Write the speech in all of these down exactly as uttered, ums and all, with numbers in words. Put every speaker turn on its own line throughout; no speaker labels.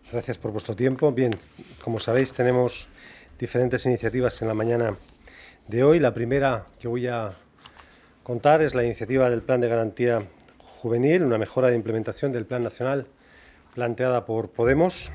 Gracias por vuestro tiempo. Bien, como sabéis, tenemos diferentes iniciativas en la mañana de hoy. La primera que voy a contar es la iniciativa del Plan de Garantía Juvenil, una mejora de implementación del Plan Nacional planteada por Podemos.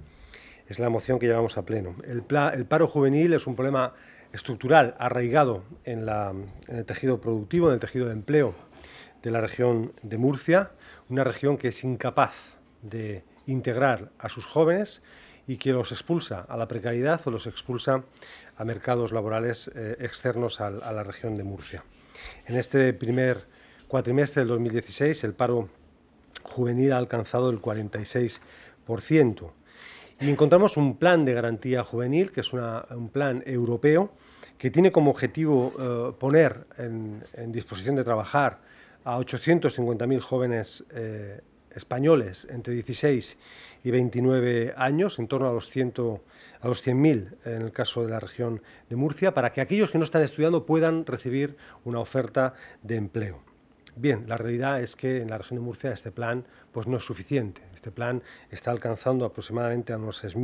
Es la moción que llevamos a pleno. El, pla, el paro juvenil es un problema estructural, arraigado en, la, en el tejido productivo, en el tejido de empleo de la región de Murcia, una región que es incapaz de integrar a sus jóvenes y que los expulsa a la precariedad o los expulsa a mercados laborales eh, externos a, a la región de Murcia. En este primer cuatrimestre del dos mil dieciséis, el paro juvenil ha alcanzado el cuarenta y seis por ciento. Y encontramos un plan de garantía juvenil, que es una, un plan europeo, que tiene como objetivo eh, poner en, en disposición de trabajar a ochocientos cincuenta mil jóvenes eh, españoles entre dieciséis y veintinueve años, en torno a los, cien, a los cien mil en el caso de la región de Murcia, para que aquellos que no están estudiando puedan recibir una oferta de empleo. Bien, la realidad es que en la región de Murcia este plan pues, no es suficiente. Este plan está alcanzando aproximadamente a unos seis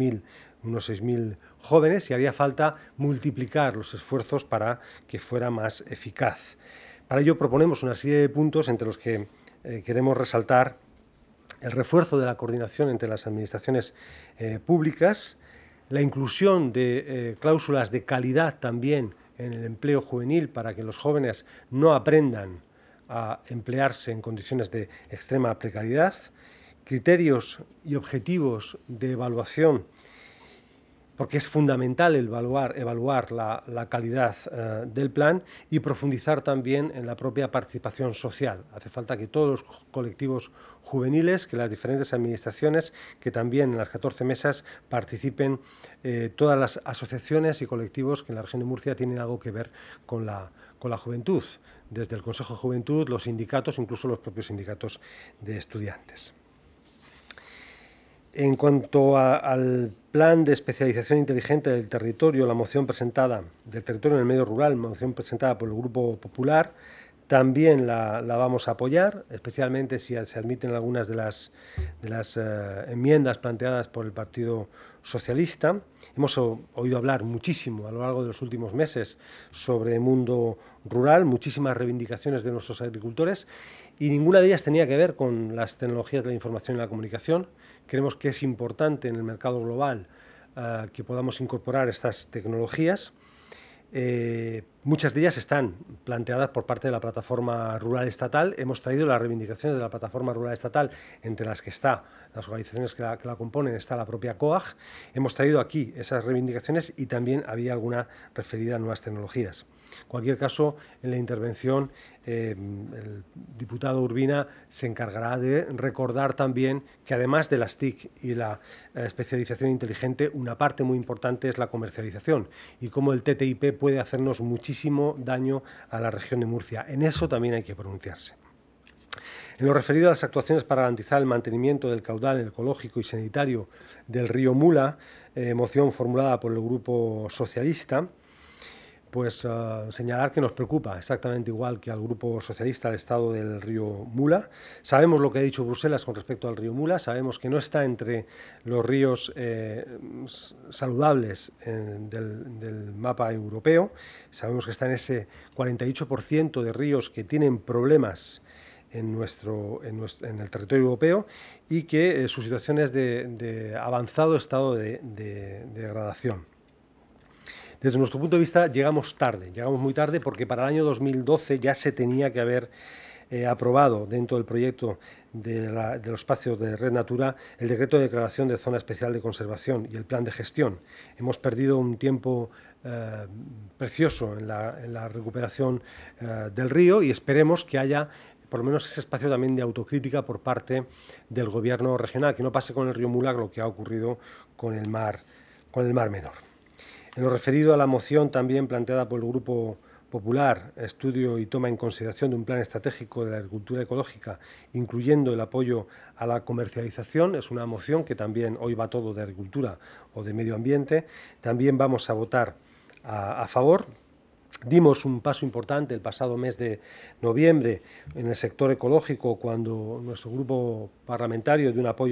mil jóvenes y haría falta multiplicar los esfuerzos para que fuera más eficaz. Para ello proponemos una serie de puntos entre los que eh, queremos resaltar el refuerzo de la coordinación entre las administraciones eh, públicas, la inclusión de eh, cláusulas de calidad también en el empleo juvenil para que los jóvenes no aprendan a emplearse en condiciones de extrema precariedad, criterios y objetivos de evaluación, porque es fundamental evaluar, evaluar la, la calidad eh, del plan y profundizar también en la propia participación social. Hace falta que todos los colectivos juveniles, que las diferentes administraciones, que también en las catorce mesas participen eh, todas las asociaciones y colectivos que en la región de Murcia tienen algo que ver con la, con la juventud, desde el Consejo de Juventud, los sindicatos, incluso los propios sindicatos de estudiantes. En cuanto a, al plan de especialización inteligente del territorio, la moción presentada del territorio en el medio rural, moción presentada por el Grupo Popular, también la, la vamos a apoyar, especialmente si se admiten algunas de las, de las uh, enmiendas planteadas por el Partido Socialista. Hemos o, oído hablar muchísimo a lo largo de los últimos meses sobre el mundo rural, muchísimas reivindicaciones de nuestros agricultores y ninguna de ellas tenía que ver con las tecnologías de la información y la comunicación. Creemos que es importante en el mercado global uh, que podamos incorporar estas tecnologías. Eh, muchas de ellas están planteadas por parte de la Plataforma Rural Estatal. Hemos traído las reivindicaciones de la Plataforma Rural Estatal, entre las que está, las organizaciones que la, que la componen, está la propia COAG. Hemos traído aquí esas reivindicaciones y también había alguna referida a nuevas tecnologías. En cualquier caso, en la intervención, eh, el diputado Urbina se encargará de recordar también que además de las T I C y la eh, especialización inteligente, una parte muy importante es la comercialización y cómo el T T I P puede hacernos muchísimo daño a la región de Murcia. En eso también hay que pronunciarse. En lo referido a las actuaciones para garantizar el mantenimiento del caudal ecológico y sanitario del río Mula, eh, moción formulada por el Grupo Socialista, pues uh, señalar que nos preocupa exactamente igual que al Grupo Socialista el estado del río Mula. Sabemos lo que ha dicho Bruselas con respecto al río Mula, sabemos que no está entre los ríos eh, saludables eh, del, del mapa europeo, sabemos que está en ese cuarenta y ocho por ciento de ríos que tienen problemas en, nuestro, en, nuestro, en el territorio europeo y que eh, su situación es de, de avanzado estado de, de, de degradación. Desde nuestro punto de vista llegamos tarde, llegamos muy tarde porque para el año dos mil doce ya se tenía que haber eh, aprobado dentro del proyecto de, la, de los espacios de Red Natura el decreto de declaración de zona especial de conservación y el plan de gestión. Hemos perdido un tiempo eh, precioso en la, en la recuperación eh, del río y esperemos que haya por lo menos ese espacio también de autocrítica por parte del gobierno regional, que no pase con el río Mula lo que ha ocurrido con el mar, con el mar Menor. En lo referido a la moción también planteada por el Grupo Popular, estudio y toma en consideración de un plan estratégico de la agricultura ecológica, incluyendo el apoyo a la comercialización, es una moción que también hoy va todo de agricultura o de medio ambiente, también vamos a votar a, a favor. Dimos un paso importante el pasado mes de noviembre en el sector ecológico cuando nuestro grupo parlamentario dio un apoyo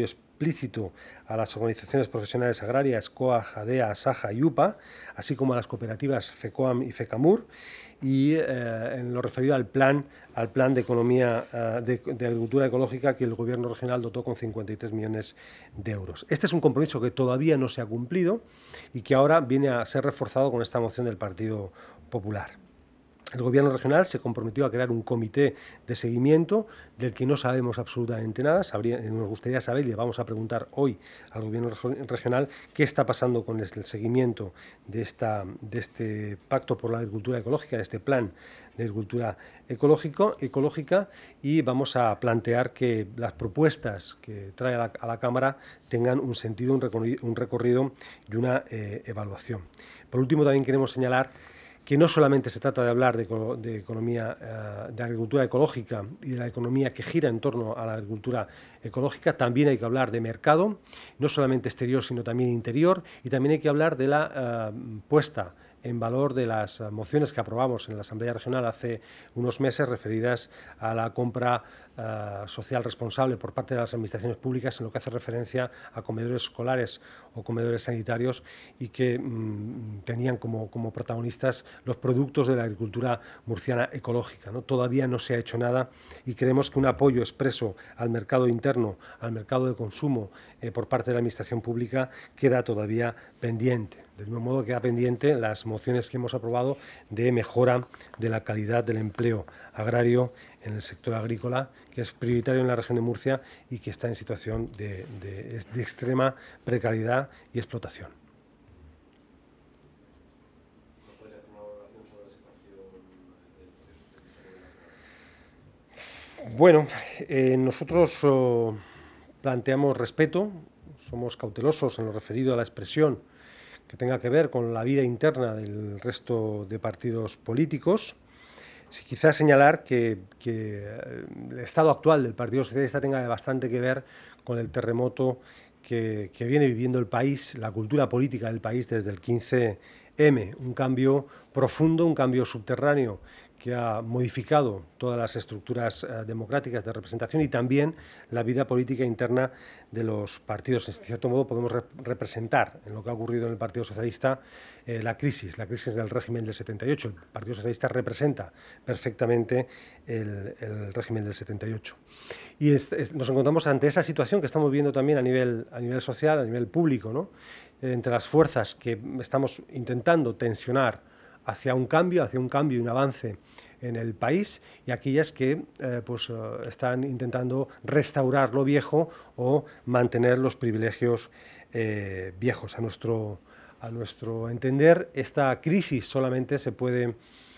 explícito a las organizaciones profesionales agrarias, COAG, ADEA, SAJA y UPA, así como a las cooperativas FECOAM y FECAMUR, y eh, en lo referido al plan, al plan de economía uh, de, de agricultura ecológica que el Gobierno regional dotó con cincuenta y tres millones de euros. Este es un compromiso que todavía no se ha cumplido y que ahora viene a ser reforzado con esta moción del Partido Popular. El Gobierno regional se comprometió a crear un comité de seguimiento del que no sabemos absolutamente nada. Sabría, nos gustaría saber, y le vamos a preguntar hoy al Gobierno regional qué está pasando con el seguimiento de, esta, de este Pacto por la Agricultura Ecológica, de este plan de agricultura ecológico, ecológica, y vamos a plantear que las propuestas que trae a la, a la Cámara tengan un sentido, un recorrido, un recorrido y una eh, evaluación. Por último, también queremos señalar que no solamente se trata de hablar de, de economía, uh, de agricultura ecológica y de la economía que gira en torno a la agricultura ecológica, también hay que hablar de mercado, no solamente exterior, sino también interior, y también hay que hablar de la uh, puesta en valor de las mociones que aprobamos en la Asamblea Regional hace unos meses referidas a la compra uh, social responsable por parte de las administraciones públicas en lo que hace referencia a comedores escolares o comedores sanitarios y que mmm, tenían como, como protagonistas los productos de la agricultura murciana ecológica, ¿no? Todavía no se ha hecho nada y creemos que un apoyo expreso al mercado interno, al mercado de consumo eh, por parte de la Administración pública queda todavía pendiente. Del mismo modo queda pendiente las mociones que hemos aprobado de mejora de la calidad del empleo agrario en el sector agrícola, que es prioritario en la región de Murcia y que está en situación de, de, de extrema precariedad y explotación. Bueno, eh, nosotros oh, planteamos respeto, somos cautelosos en lo referido a la expresión que tenga que ver con la vida interna del resto de partidos políticos. Sí, quizás señalar que, que el estado actual del Partido Socialista tenga bastante que ver con el terremoto que, que viene viviendo el país, la cultura política del país desde el quince eme, un cambio profundo, un cambio subterráneo que ha modificado todas las estructuras eh, democráticas de representación y también la vida política interna de los partidos. En cierto modo podemos rep representar en lo que ha ocurrido en el Partido Socialista eh, la crisis, la crisis del régimen del setenta y ocho. El Partido Socialista representa perfectamente el, el régimen del setenta y ocho. Y es, es, nos encontramos ante esa situación que estamos viendo también a nivel, a nivel social, a nivel público, ¿no? Eh, entre las fuerzas que estamos intentando tensionar hacia un cambio, hacia un cambio y un avance en el país, y aquellas que eh, pues, eh, están intentando restaurar lo viejo o mantener los privilegios eh, viejos. A nuestro, a nuestro entender, esta crisis solamente se puede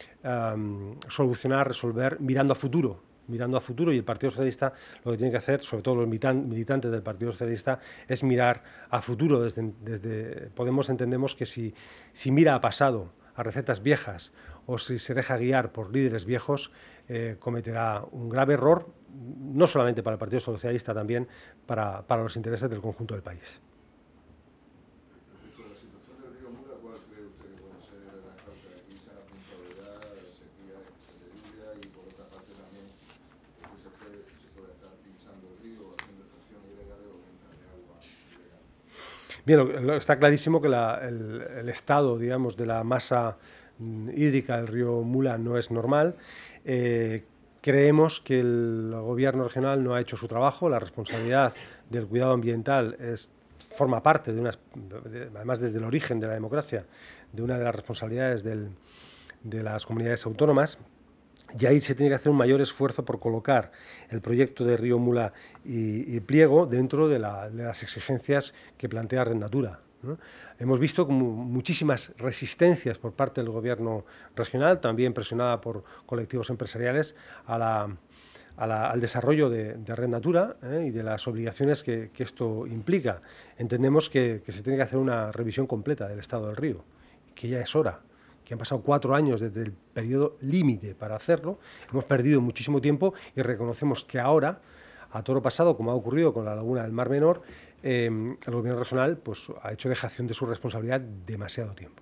um, solucionar, resolver mirando a futuro, mirando a futuro, y el Partido Socialista lo que tiene que hacer, sobre todo los militantes del Partido Socialista, es mirar a futuro. Desde, desde Podemos entendemos que si, si mira a pasado, a recetas viejas, o si se deja guiar por líderes viejos, eh, cometerá un grave error, no solamente para el Partido Socialista, también para, para los intereses del conjunto del país.
Respecto a la situación del río Mula, ¿cuál cree usted que puede ser la causa de aquí? ¿Será puntualidad, sequía, escasez de lluvia? Y por otra parte también, ¿usted se puede, se puede estar pinchando el río, haciendo extracciones ilegales o ventas de agua ilegal?
Bien, está clarísimo que la, el, el estado, digamos, de la masa hídrica del río Mula no es normal. Eh, creemos que el gobierno regional no ha hecho su trabajo. La responsabilidad del cuidado ambiental es, forma parte de unas, de, además desde el origen de la democracia, de una de las responsabilidades del, de las comunidades autónomas. Y ahí se tiene que hacer un mayor esfuerzo por colocar el proyecto de Río Mula y, y Pliego dentro de, la, de las exigencias que plantea Red Natura, ¿no? Hemos visto como muchísimas resistencias por parte del gobierno regional, también presionada por colectivos empresariales, a la, a la, al desarrollo de, de Red Natura ¿eh? y de las obligaciones que, que esto implica. Entendemos que, que se tiene que hacer una revisión completa del estado del río, que ya es hora, que han pasado cuatro años desde el periodo límite para hacerlo, hemos perdido muchísimo tiempo y reconocemos que ahora, a toro pasado, como ha ocurrido con la laguna del Mar Menor, eh, el gobierno regional pues, ha hecho dejación de su responsabilidad demasiado tiempo.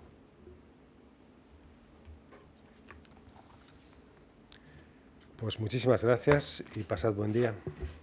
Pues muchísimas gracias y pasad buen día.